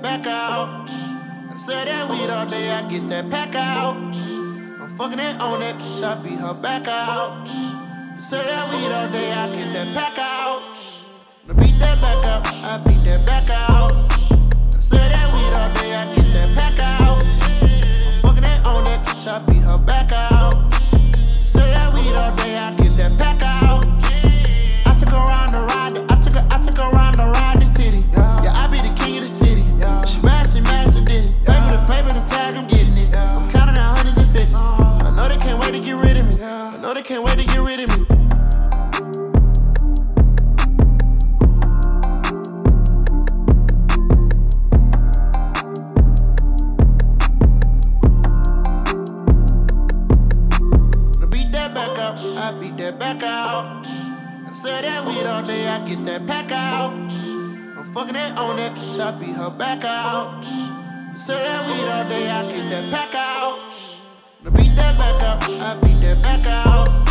back out. I sell that weed all day, I get that pack out. I'm fucking it on that bitch, I beat her back out. I sell that weed all day, I get that pack out. I beat that back out, I beat that back out. I sell that weed all day, I get that pack out. I'm fucking it on that bitch, I beat her back out. I sell that weed all day, I get that pack out. I took her around the ride, I took her around the ride the city. Yeah, I be the king of the city. She mad, she did it. Paper the tag, I'm getting it. I'm counting out hundreds and fifties. I know they can't wait to get rid of me. I know they can't wait to get rid of me. I beat that back out. I sell that weed all day, I get that pack out. I'm fucking it on that bitch, I beat her back out. I sell that weed all day, I get that pack out. I beat that back out, I beat that back out.